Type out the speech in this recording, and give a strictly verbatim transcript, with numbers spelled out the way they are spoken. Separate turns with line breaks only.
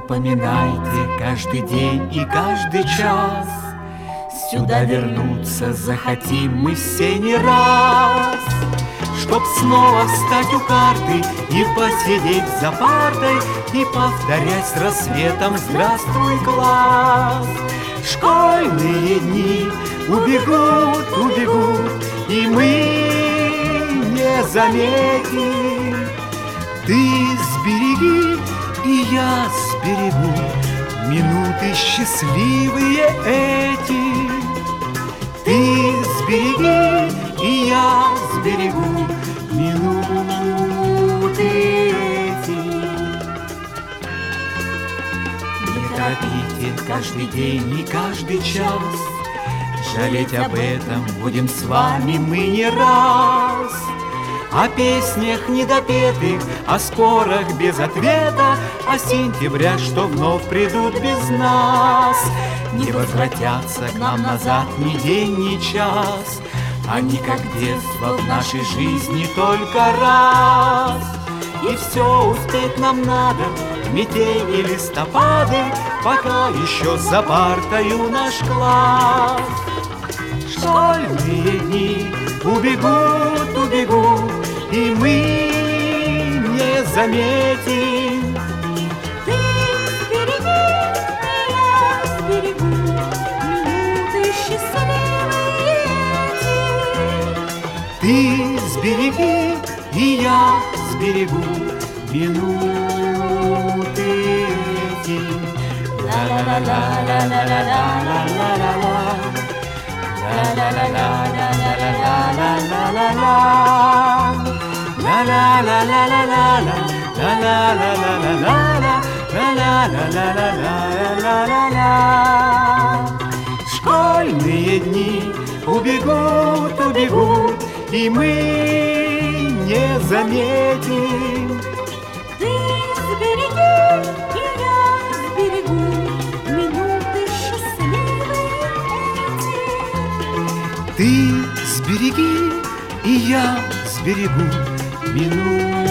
поминайте каждый день и каждый час. Сюда вернуться захотим мы все не раз, чтоб снова встать у карты и посидеть за партой и повторять с рассветом «Здравствуй, класс!». Школьные дни убегут, убегут, и мы не заметим. Ты сбереги, и я сберегу минуты счастливые эти. Ты сбереги, и я сберегу минуты эти. Не торопите каждый день и каждый час, жалеть об этом будем с вами мы не раз. О песнях недопетых, о спорах без ответа, о сентябрях, что вновь придут без нас. Не возвратятся к нам назад ни день, ни час. Они, как детство, в нашей жизни только раз. И все успеть нам надо в метель и листопады, пока еще за партою наш класс. Школьные дни убегут, убегут, и мы не заметим.
Ты сбереги, и я сберегу минуты счастливые эти.
Ты сбереги, и я сберегу минуты эти. Ла-ла-ла-ла-ла-ла-ла-ла-ла-ла-ла. Школьные дни убегут, убегут, и мы не заметим.
Ты сбереги, и я сберегу минуты счастливые эти.
Ты сбереги, и я сберегу минуты.